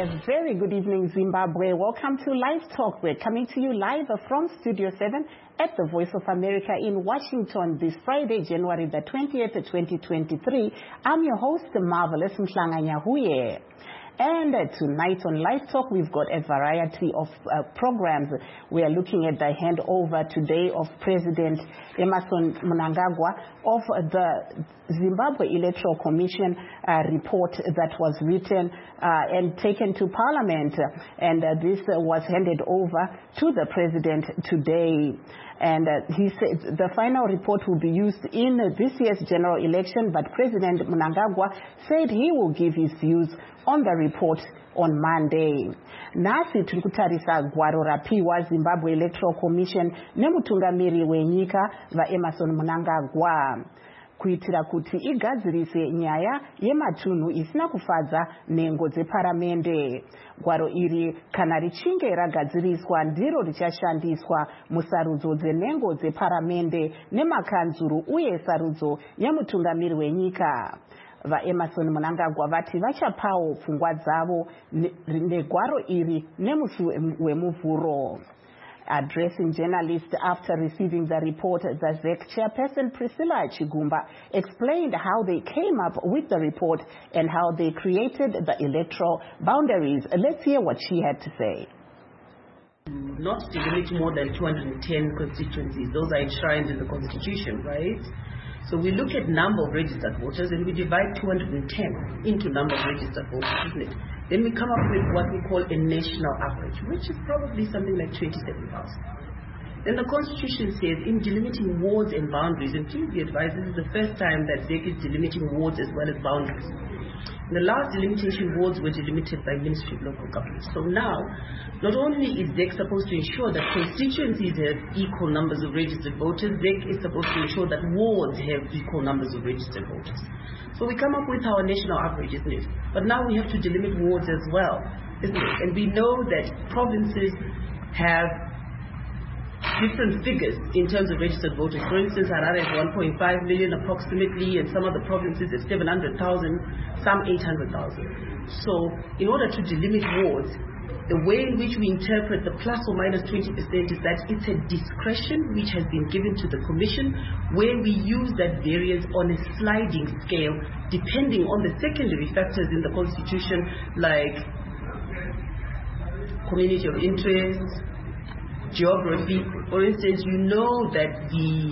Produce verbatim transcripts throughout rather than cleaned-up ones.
A very good evening, Zimbabwe. Welcome to Live Talk. We're coming to you live from Studio seven at the Voice of America in Washington this Friday, January the twentieth, twenty twenty-three. I'm your host, Marvelous Mhlanganyahuye. And uh, tonight on Live Talk, we've got a variety of uh, programs. We are looking at the handover today of President Emmerson Mnangagwa of the Zimbabwe Electoral Commission uh, report that was written uh, and taken to Parliament. And uh, this uh, was handed over to the President today. And uh, he said the final report will be used in uh, this year's general election, but President Mnangagwa said he will give his views on the report on Monday. Nasi tulikutarisa gwaro rapiwa Zimbabwe Electoral Commission nemutungamiri wenyika va Emmerson Mnangagwa kuitira kuti igadzirise nyaya yematunhu isina kufadza nengo dzeparamende. Gwaro iri kana richinge ragadziriswa ndiro richashandiswa musarudzo dzenengo dzeparamende nemakanzuru uye sarudzo yemutungamiri wenyika. Va Emmerson Mnangagwa vati vachapawo pfungwa dzavo negwaro iri nemusi wemuvhuro. Addressing journalists after receiving the report, the Z E C chairperson Priscilla Chigumba explained how they came up with the report and how they created the electoral boundaries. Let's hear what she had to say. Not to limit more than two hundred ten constituencies. Those are enshrined in the Constitution, right? So we look at number of registered voters and we divide two hundred ten into number of registered voters, isn't it? Then we come up with what we call a national average, which is probably something like twenty-seven thousand. Then the Constitution says in delimiting wards and boundaries, and please be advised, this is the first time that Z E C is delimiting wards as well as boundaries. In the last delimitation, wards were delimited by Ministry of Local Government. So now, not only is Z E C supposed to ensure that constituencies have equal numbers of registered voters, Z E C is supposed to ensure that wards have equal numbers of registered voters. So we come up with our national average, isn't it? But now we have to delimit wards as well, isn't it? And we know that provinces have different figures in terms of registered voters. For instance, Harare has one point five million approximately, and some other provinces have seven hundred thousand, some eight hundred thousand. So in order to delimit wards, the way in which we interpret the plus or minus twenty percent is that it's a discretion which has been given to the Commission, where we use that variance on a sliding scale depending on the secondary factors in the Constitution, like community of interest, geography. For instance, you know that the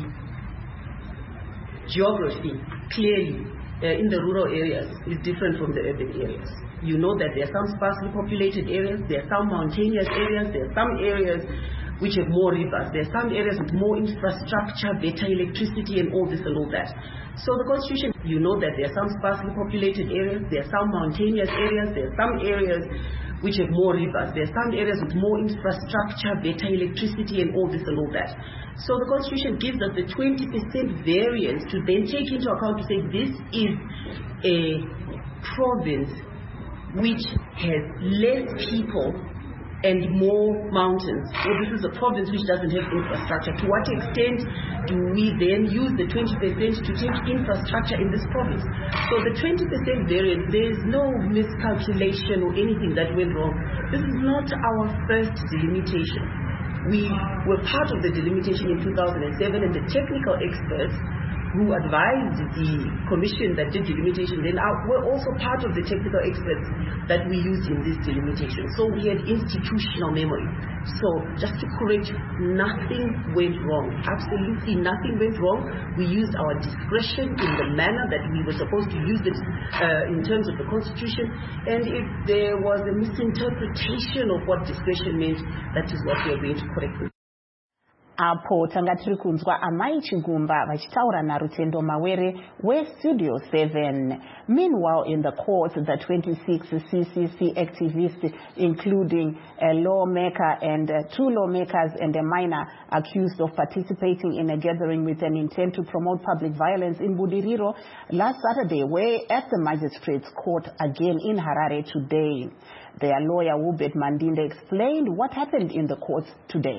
geography clearly uh, in the rural areas is different from the urban areas. You know that there are some sparsely populated areas, there are some mountainous areas, there are some areas which have more rivers, there are some areas with more infrastructure, better electricity and all this and all that. So the Constitution, you know that there are some sparsely populated areas, there are some mountainous areas, there are some areas which have more rivers, there are some areas with more infrastructure, better electricity and all this and all that. So the Constitution gives us the twenty percent variance to then take into account to say this is a province which has less people and more mountains. So this is a province which doesn't have infrastructure. To what extent do we then use the twenty percent to take infrastructure in this province? So the twenty percent variance, there is no miscalculation or anything that went wrong. This is not our first delimitation. We were part of the delimitation in two thousand seven, and the technical experts who advised the commission that did delimitation then were also part of the technical experts that we used in this delimitation. So we had institutional memory. So just to correct, nothing went wrong. Absolutely nothing went wrong. We used our discretion in the manner that we were supposed to use it uh, in terms of the Constitution. And if there was a misinterpretation of what discretion meant, that is what we are going to correct. Apo tanga tiri kunzwa Amai Chigumba vachitaura naRutendo Mawere weStudio seven. Meanwhile, in the court, the twenty-six C C C activists, including a lawmaker and uh, two lawmakers and a minor, accused of participating in a gathering with an intent to promote public violence in Budiriro last Saturday, were at the magistrate's court again in Harare today. Their lawyer, Wubet Mandinde, explained what happened in the court today.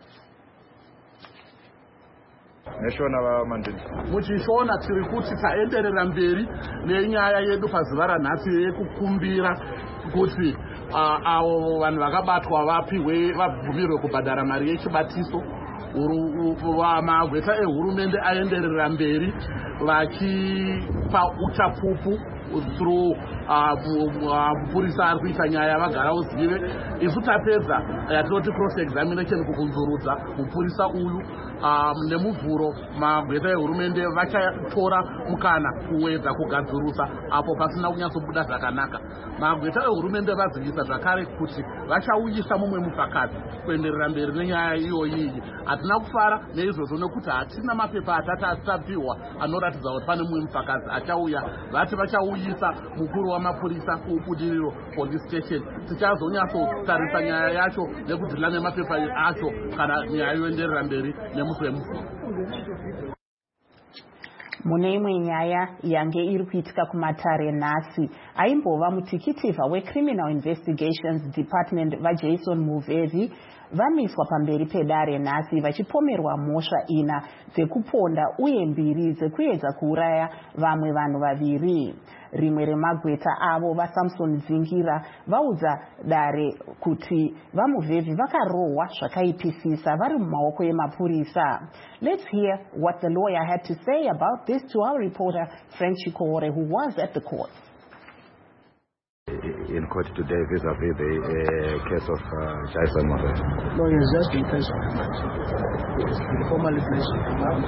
muchishona tiri kuti taenderera mberi nenyaya yedu pazuva ranhasi yekukumbira kuti avo vanhu vakabatwa vapiwe vabvumirwe kubhadhara mari yechibatiso. Magweta ehurumende aenderera mberi vachipa uchapupu through mapurisa ari kuita nyaya vagara uzive. Isu tapedza yatinoti cross examination kukunzurudza mupurisa uyu nemuvhuro magweta ehurumende vachatora mukana kuwedza kugadzurusa apo pasina kunyatsobuda zvakanaka. Magweta ehurumende vazivisa zvakare kuti vachauyisa mumwe mupakadzi kuenderera mberi nenyaya iyoyi. Hatina kufara neizvozvo nekuti hatina mapepa atati tapiwa anoratidza kuti pane mumwe mupakadzi achauya. Vati vachauyisa mukuru wamapurisa kuubudiriro police station. Tichazonyatsotarisa nyaya yacho nekudhila nemapepa acho kana nyaya yoenderera mberi nemusi wemuvhuro. Mune imwe nyaya yange iri kuitika kumatare nhasi, aimbova mutikitivha weCriminal Investigations Department vaJason Muvhezi vamiswa pamberi pedare nhasi vachipomerwa mhosva ina dzekuponda uye mbiri dzekuedza kuuraya vamwe vanhu vaviri. Rimwe remagweta avo vaSamson Dzingira vaudza dare kuti vaMuvhezi vakarohwa zvakaipisisa vari mumaoko emapurisa. Let's hear what the lawyer had to say about this to our reporter Frank Chikore, who was at the court. In court today vis-a-vis the uh, case of uh, Jason Muvhezi? No, he has just been placed on remand. He formally placed on remand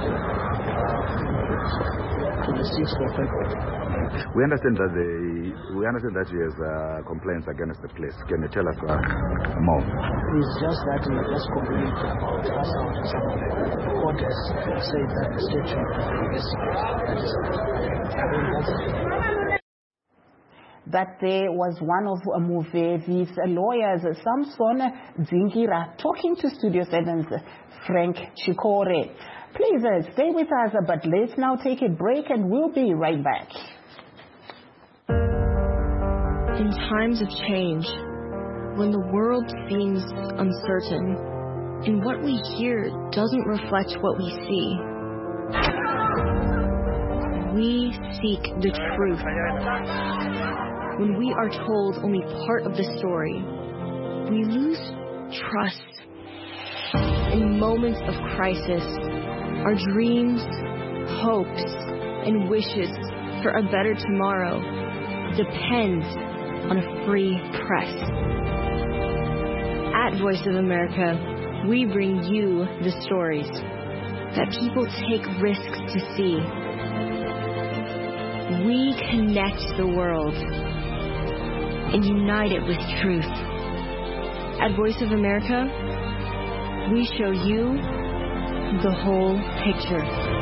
to the sixth of February. We understand that the we understand that he has uh, complaints against the police. Can you tell us uh, more? It's just that he just complained about assault or something. The court has said that the state should investigate. That is, I mean, that's that there was one of Muvezi's lawyers, Samson Dzingira, talking to Studio seven's Frank Chikore. Please uh, stay with us, but let's now take a break and we'll be right back. In times of change, when the world seems uncertain and what we hear doesn't reflect what we see, we seek the truth. When we are told only part of the story, we lose trust. In moments of crisis, our dreams, hopes, and wishes for a better tomorrow depend on a free press. At Voice of America, we bring you the stories that people take risks to see. We connect the world and unite it with truth. At Voice of America, we show you the whole picture.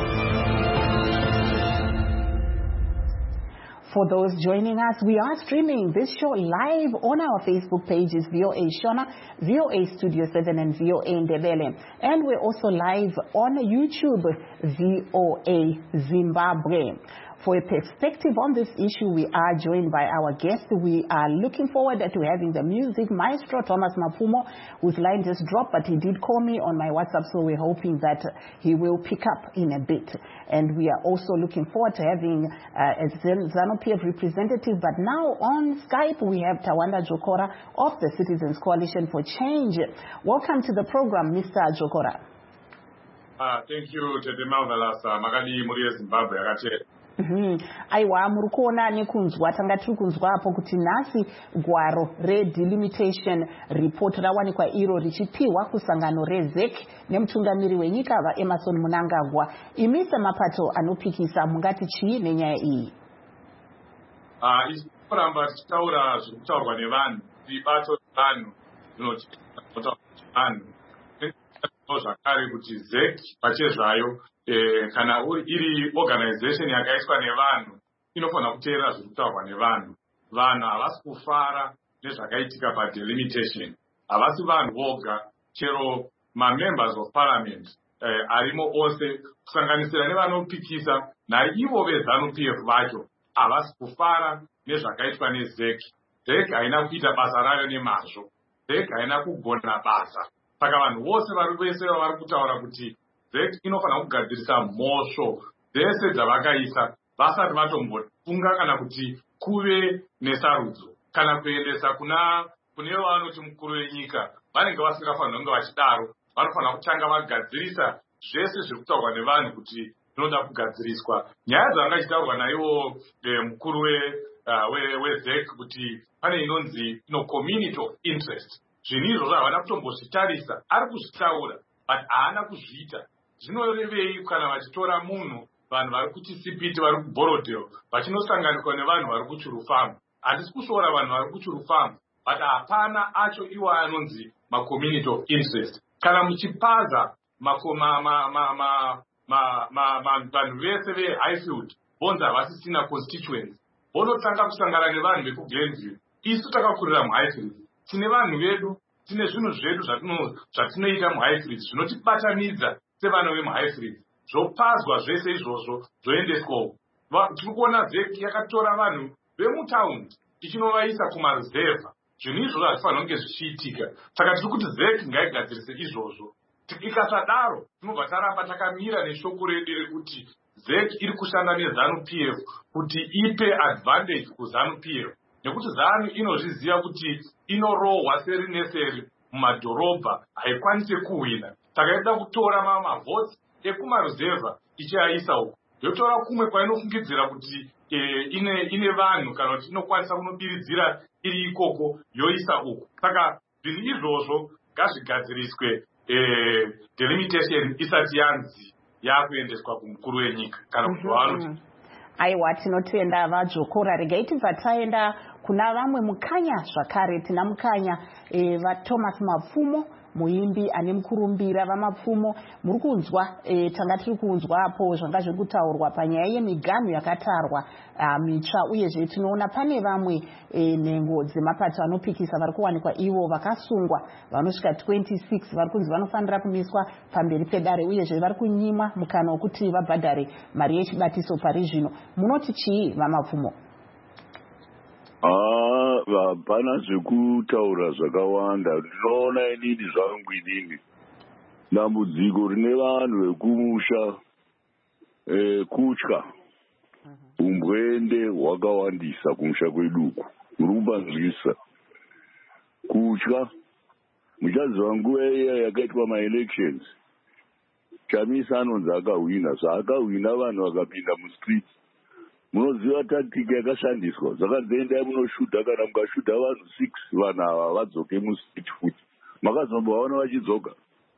For those joining us, we are streaming this show live on our Facebook pages, V O A Shona, V O A Studio seven, and V O A Ndebele. And we're also live on YouTube, V O A Zimbabwe. For a perspective on this issue, we are joined by our guest. We are looking forward to having the music maestro, Thomas Mapumo, whose line just dropped, but he did call me on my WhatsApp, so we're hoping that he will pick up in a bit. And we are also looking forward to having uh, a ZANU-P F representative, but now on Skype we have Tawanda Jokora of the Citizens Coalition for Change. Welcome to the program, Mister Jokora. Uh, thank you, Tete Marvelous. Magadi Murie Zimbabwe. Mm-hmm. Aiwa muri kuona nekunzwa tanga tiri kunzwa apo kuti nhasi gwaro redelimitation report rawanikwa iro richipiwa kusangano rezec nemutungamiri wenyika vaEmmerson Mnangagwa. Imi semapato anopikisa mungati chii nenyaya iyi? Ah, uh, isi kuramba tichitaura zviri kutaurwa nevanhu, zibato vanhu zvinotaurwa nevanhu. Zvakare kuti zec pachezvayo Eh, kana iri organization yakaiswa nevanhu inofanira kuteerera zviri kutaurwa nevanhu. Vanhu havasi kufara nezvakaitika padelimitation. Havasi vanhu voga, chero mamembers of parliament eh, arimo ose kusanganisira nevanopikisa naivo veZANU-P F vacho havasi kufara nezvakaitwa nezec. Zec haina kuita basa rayo nemazvo. Zec haina kugona basa. Saka vanhu vose vari vese vari kutaura kuti zec inofanira kugadzirisa mhosvo dzese dzavakaisa vasati vatombofunga kana kuti kuve nesarudzo kana kuendesa kuna kune vanoti mukuru wenyika vanenge vasingafanira kunge vachidaro. Vanofanira kutanga vagadzirisa zvese zviri kutaurwa nevanhu kuti zvinoda kugadziriswa. Nyaya dzanga achitaurwa naiwo mukuru wezek kuti pane inonzi no community of interest. Zvinhu izvozvo havana kutombozvitarisa. Ari kuzvitaura but haana kuzviita. Zvinorevei kana vachitora munhu vanhu vari kuChipiti vari kuBorodale vachinosanganikwa nevanhu vari kuChurufamu? Handisi kushora vanhu vari kuChurufamu, but hapana acho iwo anonzi macommunity of interest. Kana muchipaza vanhu vese veHighfield bonzi havasisina constituents, vonotanga kusangana nevanhu vekuGlenview. Isu takakurira muHighfield, tine vanhu vedu, tine zvinhu zvedu zvatinoita muHighfield zvinotibatanidza sevana vemuHighfield. Zvopazwa zvese izvozvo zvoendeswawo. Tiri kuona zeki yakatora vanhu vemutaundi ichinovaisa kumaruzevha. Zvinhu izvozvo hazvifanira kunge zvichiitika. Saka tiri kuti zeki ngaigadzirise izvozvo. Ikasadaro tinobva taramba takamira neshoko redu rekuti zeki iri kushanda neZANU P F kuti ipe advantage kuZANU P F, nekuti ZANU inozviziva kuti inorohwa seri neseri mumadhorobha, haikwanisi kuhwina. Saka inoda kutora mamavhotsi ekumaruzevha ichiaisa uko, yotora kumwe kwainofungidzira kuti ine ine vanhu kana kuti inokwanisa kunobiridzira iri ikoko yoisa uko. Saka zvinhu izvozvo ngazvigadziriswe delimitation isati yanzi yakuendeswa kumukuru wenyika kana kuti vanoti. Aiwa, tinotenda vadzvokora. Regai tibva taenda kuna vamwe mukanya zvakare. Tina mukanya vaThomas Mapfumo, muimbi ane mukurumbira vamapfumo. Muri kunzwa tanga tiri kunzwapo zvanga zviri kutaurwa panyaya yemiganhu yakatarwa mitsva, uyezve tinoona pane vamwe nhengo dzemapato anopikisa vari kuwanikwa ivo vakasungwa vanosvika twenty-six vari kunzi vanofanira kumiswa pamberi pedare, uyezve vari kunyimwa mukana wekuti vabhadhare mari yechibatiso pari zvino. Munoti chii vamapfumo? Ah, hapana zvekutaura zvakawanda. Ndinoona inini zvangu inini dambudziko rine vanhu vekumusha eh, kutya umbwende hwakawandisa kumusha kweduku. Muri kupanzwisa kutya. Muchaziva nguva iya yakaitwa maelections, Chamisa anonzi akahwina. Zvaakahwina vanhu vakapinda mustreet. Munoziva tactic yakashandiswa. Zvakadzoendai munoshuta, kana mukashuta vanhu six vanhu ava vadzoke mustreet futi. Makazombovaona vachidzoka?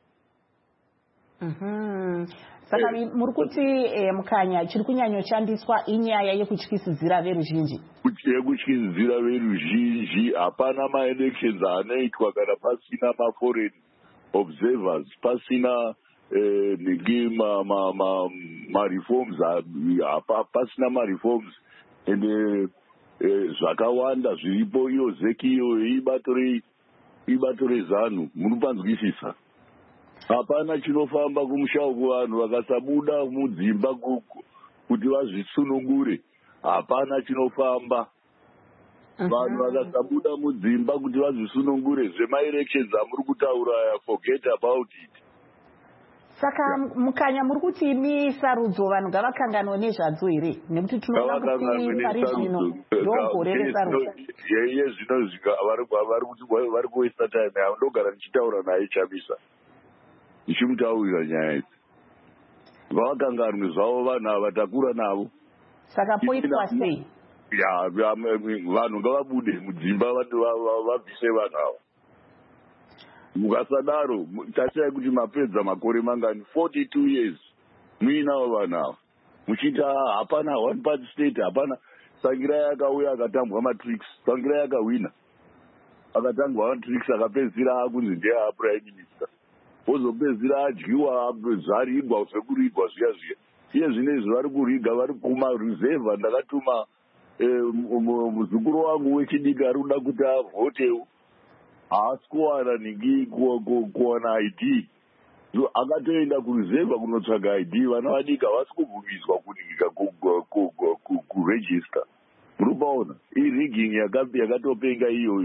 Mhm. Saka muri kuti mukanya chiri kunyanyoshandiswa inyaya yekutyisidzira veruzhinji. Yekutyisidzira veruzhinji. Hapana maelections anoitwa kana pasina maforeign observers, pasina niki ma-reforms, pasina ma-reforms ende zvakawanda zviripo. Iyo zeki iyo ibato rezanu. Munopanzwisisa? Hapana chinofamba kumusha uku vanhu vakasabuda mudzimba kuti vazvisunungure. Hapana chinofamba. Vanhu vakasabuda mudzimba kuti vazvisunungure. Zvema-elections amuri kutaura, forget about it. Saka mukanya muri kuti imi sarudzo vanhu ngavakanganwe nezvadzo here? Nekuti tinoona kuti pari zvino ndogore resarudzo. Yeye zvino vari kuwaste time yavo. Ndogara ndichitaura naye Chamisa, ndichimutaurira nyaya idzi. Ngavakanganwe zvavo vanhu ava takura navo. Saka poitwa sei? Ya, vanhu ngavabude mudzimba vabvise vanhu ava. Mukasadaro tashaya kuti mapedza makore mangani forty-two years muinavo vanhu ava muchita hapana one party state. Hapana. Sangirai akauya akatambwa matrix. Sangirai akahwina akatangwa matrix akapedzisira akunzi ndea prime minister, ozopedzisira adyiwa zvarigwa zvekurigwa zviya zviya. Iye zvinezvi vari kuriga vari kumaruzevha. Ndakatuma muzukuru wangu wechidiki ari kuda kuti avhotewo, haasi kuwana ningi kuwana I D. Akatoenda kuruzevha kunotsvaga I D. Vana vadiki havasi kubvumiswa kuninga kuregister. Muri kupaona irigging yakatopenga iyoyo.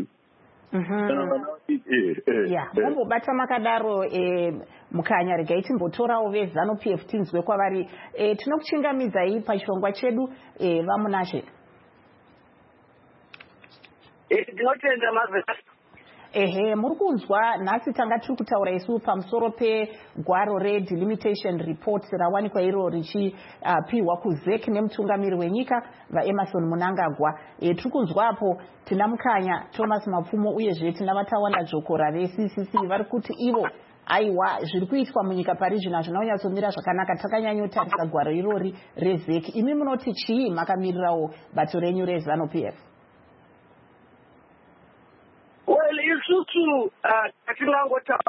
Mumbobata makadaro mukanya. Regai timbotorawo veZANU P F tinzwe kwavari. Tinokuchingamidzai pachirongwa chedu vamunazve. Ndinotenda mazveka ehe muri kunzwa nhasi tanga tiri kutaura isu pamusoro pegwaro redelimitation report rawanikwa iro richipiwa uh, kuzek nemutungamiri wenyika vaemarson Mnangagwa. E, tiri kunzwapo tina Mukanya Thomas Mapfumo uyezve tina Vatawanda Jokora ve-C C C vari kuti ivo aiwa zviri kuitwa munyika pari zvino hazvina kunyatsomira zvakanaka, takanyanyotarisa gwaro irori rezek. Imi munoti chii makamirirawo bato renyu reZANU P F? Well, isusu atingangota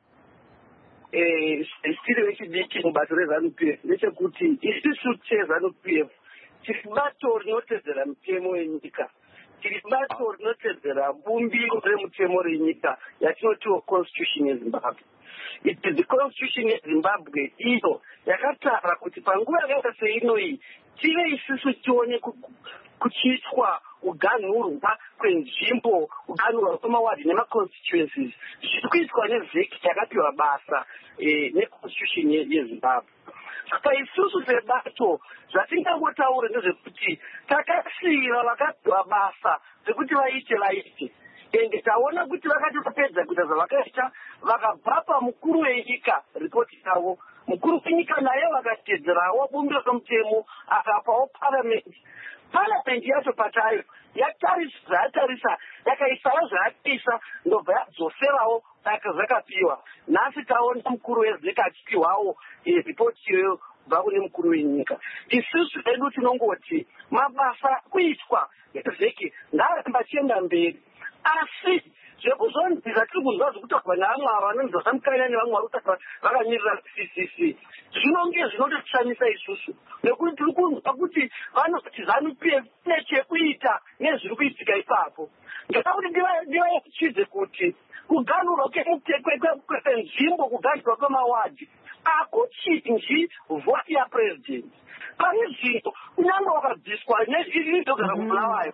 tiri vechidiki mubato reZANU P F ndechekuti isusu cheZANU P F tiri bato rinotedzera mutemo wenyika, tiri bato rinotedzera bumbiro remutemo renyika yatinotiwo constitution yeZimbabwe. It is the constitution yeZimbabwe iyo yakataura kuti panguva yakaita seinoyi tive isusu tione kuchiitwa kuganhurwa kwenzvimbo, kuganhurwa kwemawadhi nemaconstituencies zviri kuitwa nezeki yakapiwa basa neconstitution yeZimbabwe. Saka isusu sebato zvatingangotaura ndezvekuti takasiyira vakapiwa basa zvekuti vaite vaite, ende taona kuti vakati vapedza kuita zvavakaita vakabva pamukuru wenyika ripoti yavo. Mukuru wenyika naye vakatedzerawo bumbiro romutemo akapawo paramende. Paramende yacho patayo yatarisa zvayatarisa yakaisawo zvayakaisa ndobva yadzoserawo zvakapiwa. Nhasi taona mukuru wezeka achipiwawo ripoti iyoyo kubva kune mukuru wenyika. Isusu edu tinongoti mabasa kuitwa ezeki ngaaramba achienda mberi, asi zvekuzonzira tiri kuzwa zvekutaurwa nevamwe ava vanonzi vasamukanya nevamwe vari kutaura vakamirira C C C zvinonge zvinototishamisa isusu, nekuti tiri kunzwa kuti vanoti ZANU P F ine chekuita nezviri kuitika ipapo. Ndoda kuti ndivachidze kuti kuganhurwa kwenzvimbo, kuganhurwa kwemawadhi akuchinji vhoti yapresident. Pane zvinhu kunyange wakabviswa nezvinogara kubulawayo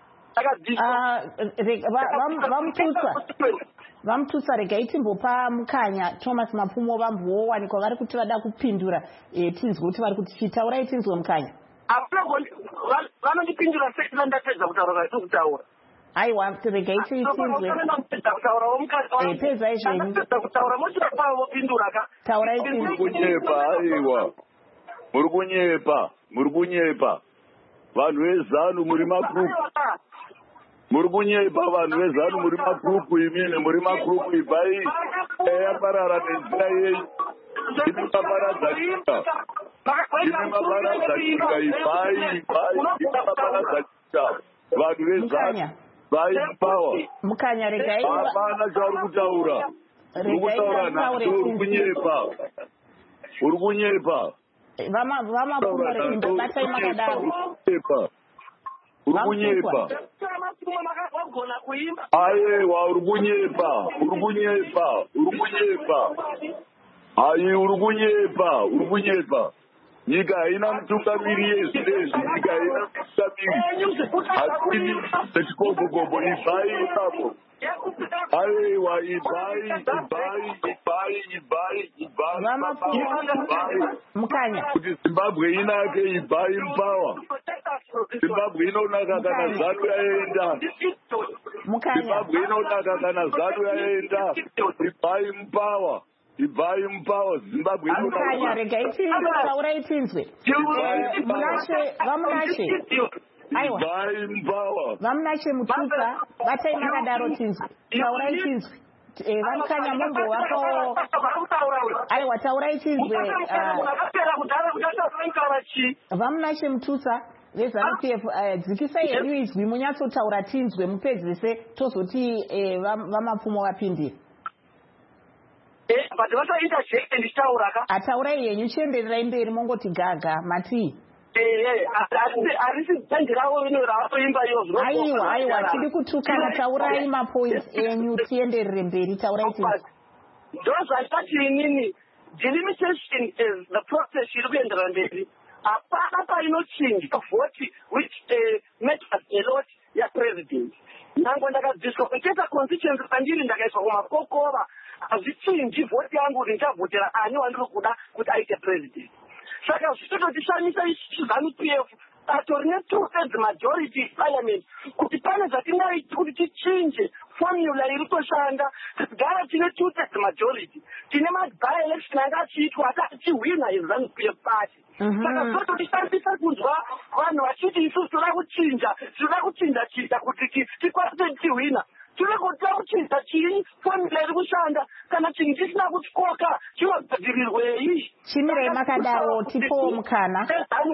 vamututsa regai timbopa Mukanya Thomas Mapfumo vambowanikwa vari kuti vada kupindura. Tinzwe kuti vari kuti chitaurai, tinzwe Mukanya. Vanondipindura sei ndatedza kutaura kwaitiri kutaura? Aiwa regai tinzwe pezai zvenyu kutaura mochirapavo vopindura ka taurai muri kunyepa. Aiwa muri kunyepa, muri kunyepa vanhu vezanu muri magrupu, muri kunyepa vanhu vezanu muri magrupu, imine muri magrupu. Ibai yaparara nenzira yenyu, imi maparadza nyika, imi maparadza nyika. Ibai ibai imi maparadza nyika vanhu vezanu. Vai power Mukanya regai hapana chauri kutaura, uri kutaura nhasi, uri kunyepa, uri kunyepa. vamapfumo reimbo batai makadaro uri kunyepa. Aiwa uri kunyepa, uri kunyepa, uri kunyepa. Ai uri kunyepa, uri kunyepa. Nyika haina mutungamiri yezvinezvi, nyika haina mutungamiri. Hatini sechikogogogo. Ibai ipapo. Aiwa ibai ibai ibai ibai ibai Mukanya kuti Zimbabwe inake. Ibai mpawa. Zimbabwe inonaka kana ZANU yaenda. Mukanya Zimbabwe inonaka kana ZANU yaenda. Ibai mpawa. Ibai mpawa. Zimbabwe inonaka. Mukanya regai taurai tinzwe munashe vamunashe. Aiwa Ibai mpawa. vamunashe mututsa batai makadaro tinzwe taurai tinzwe. Vamukanya mombo wako. Aiwa taurai tinzwe vamunashe mututsa veZANU P F dzikisai henyu izwi munyatsotaura tinzwe mupedzise tozoti vamapfumo vapindira. Ataurai yenyu chiendererai mberi mongoti gaga mati. Aiwa aiwa tiri kutukana, taurai mapoints enyu tienderere mberi, taurai tinzwe. Ndozvatati inini delimitation is the process iri kuendera mberi. Hapana painochinja vhoti which matters a lot yapresident. Nango ndakabviswa kucheta constituency pandiri ndakaiswa kumakokova hazvichinji vhoti yangu kuti ndichavhotera ani wandiri kuda kuti aite president. Saka zvitototishamisa isusu ZANU P F atori ne two thirds majority parliament kuti pane zvatingaiti kuti tichinje formula iri kushanda gara tine two-thirds majority tine by election anga achiitwa akachihwina eZANU-P F party saka tototishandisa kunzwa vanhu vachiti isusu toda kuchinja toda kuchinja chinja kuti tikwanise tihwina tiri kuda kuchinja chii formula iri kushanda kana chinhu chisina kutyoka chinogadzirirwei chimirei makadaro tipowo mukana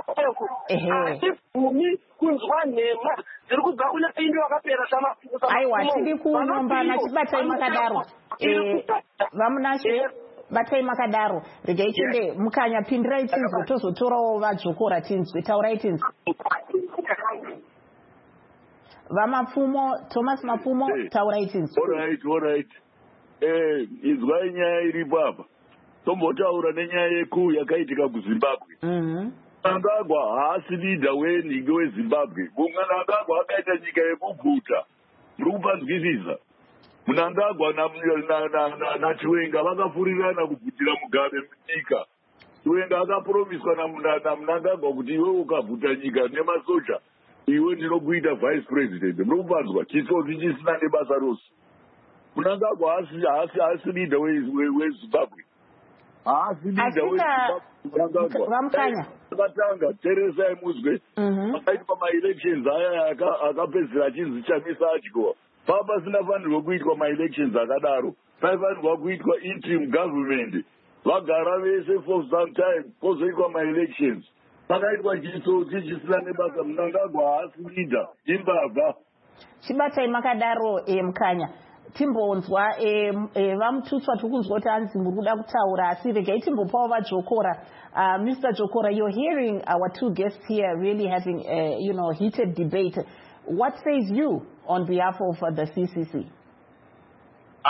hatifumi kunzwa nhema dziri kubva kune indi wakapera aiwa tiri kunombana chibatai makadaro vamunashe batai makadaro regai tinde mukanya pindirai tinzwe tozotorawo vadzokora tinzwe taurai tinzwe vamapfumo Thomas Mapfumo taurai tinzwe alright alright eh izwai nyaya iripo apa tombotaura nenyaya yekuu yakaitika kuZimbabwe mhm Mnangagwa haasi leader wenhingi weZimbabwe. Mnangagwa akaita nyika yekuguta. Muri kupanzwisisa. Mnangagwa na Chiwenga vakafurirana kubvutira Mugabe munyika. Chiwenga akapromiswa na Mnangagwa kuti iwe ukabvuta nyika nemasoja iwe ndinokuita vice president. Muri kupanzwa chisodzi chisina nebasa rose. Mnangagwa haasi haasi leader weZimbabwe. Haasi leader weZimbabwe. Vamkanya akatanga teresai muzwe akaitwa ma-elections aya akapedzera achinzi chamisa atyo papasina fanirwa kuitwa ma-elections akadaro paifanirwa kuitwa interim government vagara vese for some time pozoitwa ma-elections pakaitwa chisodzi chisina nebasa. Mnangagwa haasi leader imbavha chibatai makadaro mukanya timbonzwa vamututswa tiri kunzwa kuti hanzi muri kuda kutaura asi regai timbopawo vajokora. Uh, Mister Jokora, you're hearing our two guests here really having a, you know, heated debate. What says you on behalf of uh, the C C C? I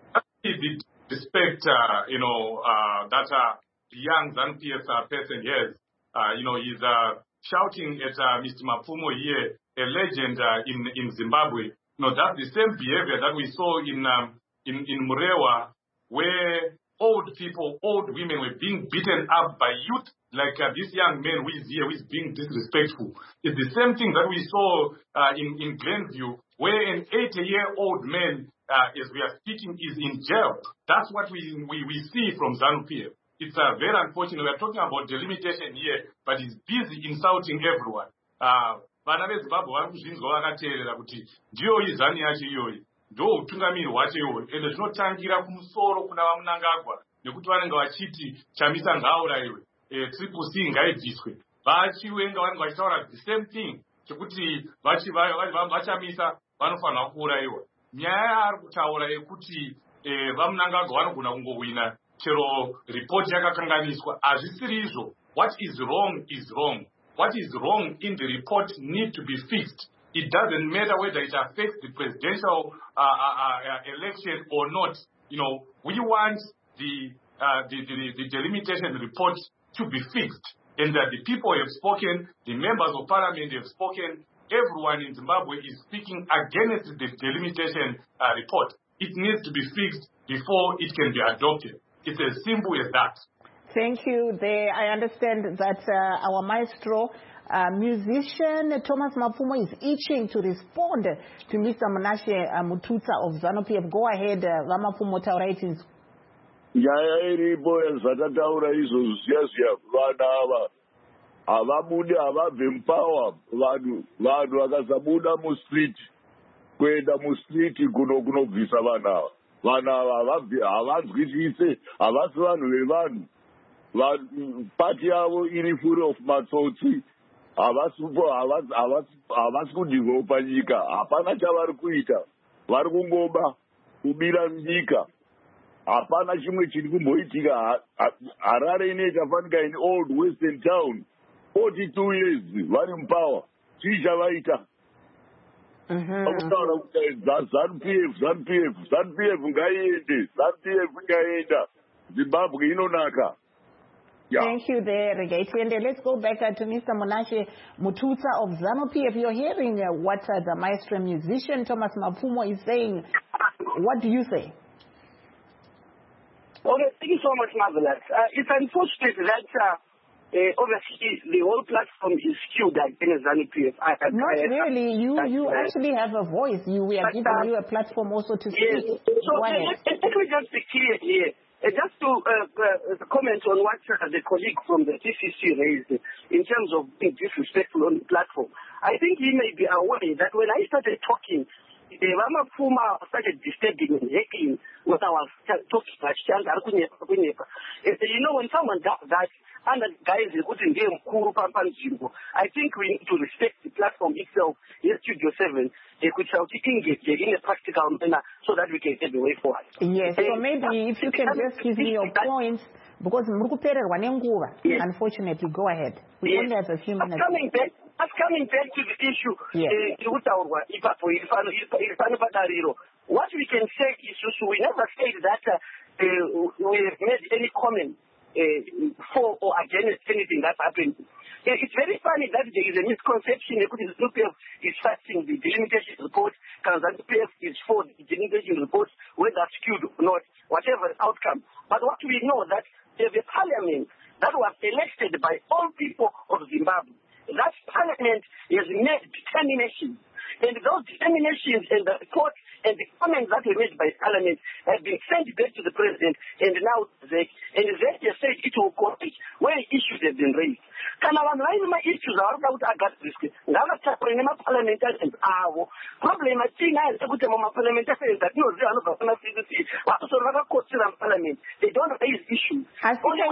did respect, uh, you know, uh, that uh, young ZANU-P F uh, person here, uh, you know, he's uh, shouting at uh, Mister Mapfumo here, a legend uh, in in Zimbabwe. You know, that's the same behavior that we saw in um, in in Murewa, where old people, old women were being beaten up by youth, like uh, this young man who is here, who is being disrespectful. It's the same thing that we saw uh, in, in Glenview, where an eighty-year-old man, uh, as we are speaking, is in jail. That's what we we, we see from ZANU-P F. It's uh, very unfortunate. We are talking about delimitation here, but he's busy insulting everyone. Vana veZimbabwe vari kuzvinzwa vakateerera kuti ndiyo izani yacho iyoyi. Ndo utungamiri hwacho iwoyo ende zvinotangira kumusoro kuna vaMnangagwa nekuti vanenge vachiti chamisa ngaurayiwe triple C ngaibviswe. Vachiwenga vanenge vachitaura the same thing chekuti vachamisa vanofanira kuurayiwa. Nyaya yaari kutaura yekuti vaMnangagwa vanogona kungohwina chero ripoti yakakanganiswa hazvisiri izvo. What is wrong is wrong. What is wrong in the report needs to be fixed. It doesn't matter whether it affects the presidential uh, uh, uh, election or not. You know, we want the, uh, the, the, the delimitation report to be fixed. And that the people have spoken, the members of parliament have spoken, everyone in Zimbabwe is speaking against the delimitation uh, report. It needs to be fixed before it can be adopted. It's as simple as that. Thank you. There, I understand that uh, our maestro, Uh, musician Thomas Mapfumo is itching to respond to Mister Munashe uh, Mututsa of ZANU-P F. Go ahead, uh, Vamapfumo, taurai tinzwe. Nyaya iripo yazvatataura izvozvo ziya ziya vana ava havabude havabve mupawa vanhu vanhu vakasabuda mustreet kuenda mustreet kuno kunobvisa vana ava vana ava havanzwisise havasi vanhu vevanhu pati yavo iri full of matsotsi havasi kudevelopa nyika hapana chavari kuita vari kungoba kubira nyika hapana chimwe chiri kumboitika. Harare ine ikafanika in old western town forty-two years vari mupower chii chavaita akutaura kuti ZANU-P F ZANU-P F ZANU-P F ngaiende ZANU-P F ngaenda Zimbabwe inonaka. Yeah. Thank you there, Regaiti. Let's go back uh, to Mister Munashe Mututsa of ZANU-P F. You're hearing uh, what uh, the maestro musician Thomas Mapfumo is saying. What do you say? Okay, thank you so much, Marvelous. Uh, it's unfortunate that uh, Uh, obviously, the whole platform is skewed against ZANU P F. I, I, Not I, really. You I, you I, actually have a voice. You We are but, giving uh, you a platform also to yes. speak. So Go let, ahead. let, let me just be clear here. Uh, just to uh, uh, comment on what uh, the colleague from the T C C raised in terms of being disrespectful on the platform. I think he may be aware that when I started talking, the Rama Puma started disturbing and heckling what I was talking about. You know, when someone does that, and the guys are putting them I think we need to respect the platform itself, the Studio seven, which are engage in a practical manner so that we can get the way forward. Yes, so maybe if you can just give me your points, because yes. Unfortunately, go ahead. We yes. only have a few minutes. But coming back, but coming back to the issue, yes. uh, what we can say is we never said that uh, uh, we have made any comment uh, for or against anything that happened. Uh, it's very funny that there is a misconception that ZANU P F is fighting the delimitation report, ZANU P F is for the delimitation report, whether skewed or not, whatever outcome. But what we know that there's a parliament that was elected by all people of Zimbabwe. That parliament has made determinations. And those determinations and the report and the comments that were made by Parliament have been sent back to the President and now ZEC. And ZEC has said it will correct where issues have been raised. Can our my issues are about August risk? Now that's a parliamentarians. Our problem is that parliamentarians that no, they are not going to see the sea. But also, rather, Parliament, they don't raise issues. I think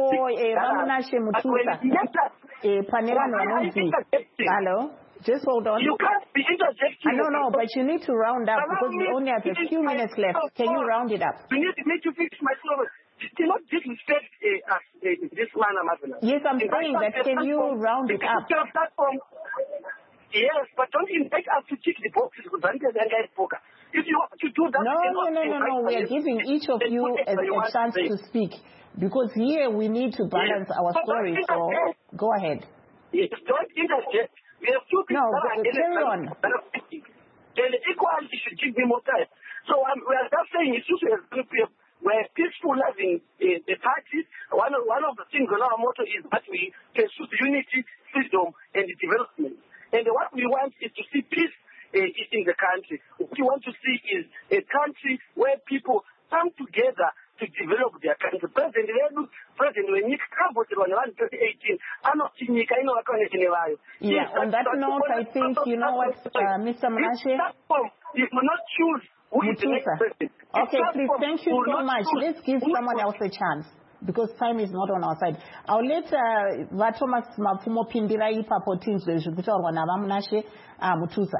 Hello? Just hold on. You can't be interjecting. No, no, but you need to round up because we only have a few minutes left. Can you round it up? You need me to fix my slogan. Do not disrespect uh, us, uh, this man, Amazon. Yes, I'm saying that. Can you round it up? Yes, but don't invite us to tick the boxes because I'm guys poker. If you want to do that, no, no, no, no, no. We are giving each of you a, a chance to speak because here we need to balance our story. So go ahead. Yes, don't interject. We have two people no, that are carry on. Then equally should give me more time. So um, we are just saying it's just we're peaceful loving uh, the party. One of, one of the things on our motto is that we pursue unity, freedom, and development. And what we want is to see peace uh, in the country. What we want to see is a country where people come together to develop their country. President Ledu, President Wenik, in twenty eighteen, yeah, on that note, I think, you know what, uh, Mister Manashe? You cannot choose who is the next president. Okay, please, thank you so much. Let's give someone else a chance because time is not on our side. I'll let uh, Thomas Mafumo Pindira ipapo teams zvekutaurwa navamunashe Mutusa.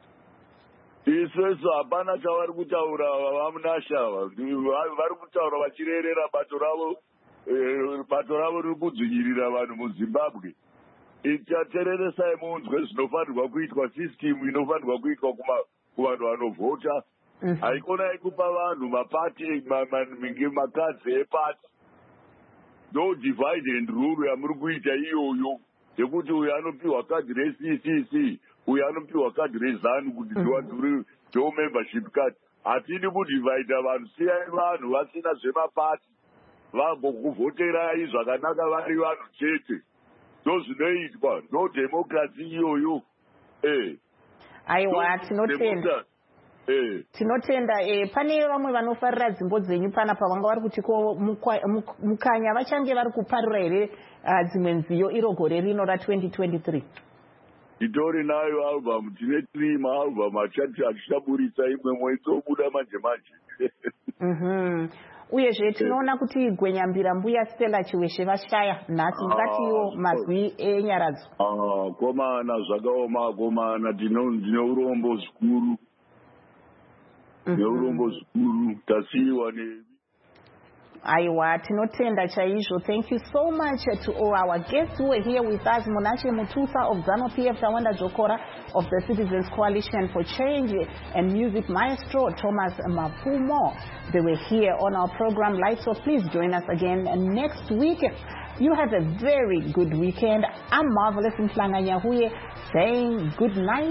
Isusu hapana chavari kutaura vamunasha vari kutaura vachirerera bato ravo bato ravo riri kudzvinyirira vanhu muzimbabwe. Ichatereresai munzwe zvinofanirwa kuitwa sisitimu inofanirwa kuitwa kuvanhu vanovhota. Haikonai kupa vanhu mapati makadzi epati. No divide and rule yamuri kuita iyoyo yekuti uyu anopiwa kadhi re-C C C uyu anopiwa kadhi rezanu kuti ndiwadhuri jo membership card. Hatidi kudivhaidha vanhu, siyai vanhu vasina zvemapati vambokuvhoterai zvakanaka vari vanhu chete. Ndozvinoitwa, no democracy iyoyo. Eh. Aiwa, tinotenda. Eh. Tinotenda eh pane vamwe vanofarira dzimbo dzenyu pana pavanga vari kuti ko mukanya vachange vari kuparira here dzimwe nziyo iro gore rino ra twenty twenty-three. Titori nayo album, tine three maalbum achati achichaburitsa imwe moitsobuda manje manje. Mhm. Uyezve tinoona kuti Gwenyambira Mbuya Stella Chiweshe vashaya nhasi ngatiwo mazwi enyaradzo. Ah, komana zvakaoma komana tine urombo zvikuru. Neurombo zvikuru tasiwa ne. Aiwa, tinotenda chaizvo. Thank you so much to all our guests who were here with us. Munashe Mutusa of ZANU P F, Tawanda Jokora of the Citizens Coalition for Change, and music maestro Thomas Mafumo. They were here on our program live, so please join us again next week. You have a very good weekend. I'm Marvelous Mhlanga Nyahuye saying good night.